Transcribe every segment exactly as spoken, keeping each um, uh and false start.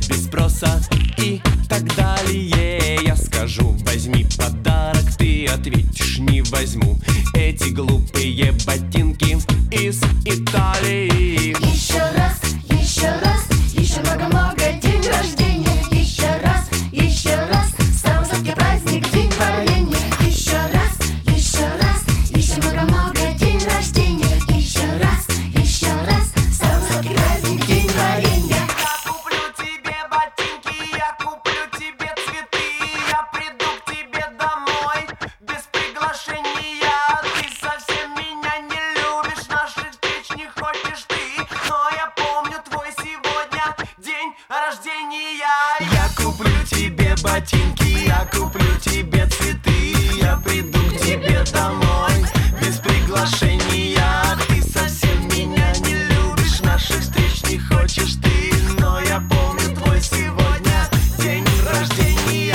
без спроса и так далее. Я скажу: возьми подарок, ты ответишь: не возьму эти глупые ботинки из Италии. Еще раз, еще раз, еще много-много день рождения. Еще раз, еще раз, самый сладкий праздник, день варенья. Еще раз, еще раз, еще много-много день рождения. Еще раз, еще раз, самый сладкий праздник, день варенья. Я куплю тебе ботинки, я куплю тебе цветы, я приду к тебе домой без приглашения. Ты совсем меня не любишь, наших встреч не хочешь ты, но я помню твой сегодня день рождения. Я куплю тебе ботинки, я куплю тебе цветы, я приду к тебе домой без приглашения. Ты совсем меня не любишь, наших встреч не хочешь ты, но я помню твой сегодня день рождения.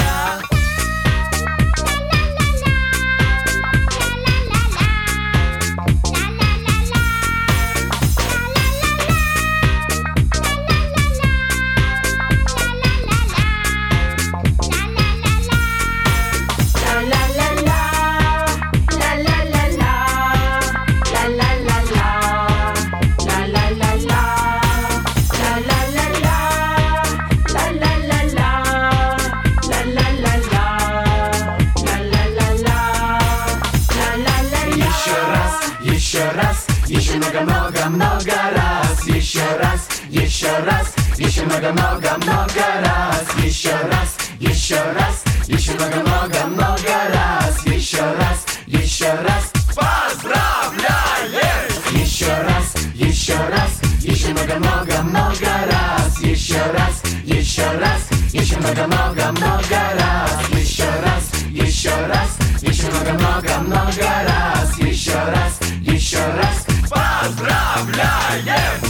Еще раз, еще много-много-много раз. Еще раз, еще раз, еще много-много-много раз. Еще раз, еще раз, еще много-много-много раз. Еще раз, еще раз, поздравляем! Еще раз, еще раз, еще много-много-много раз. Еще раз, еще раз, еще много-много-много раз. Еще раз, еще раз, еще много-много-много раз. Еще раз, еще раз, поздравляем!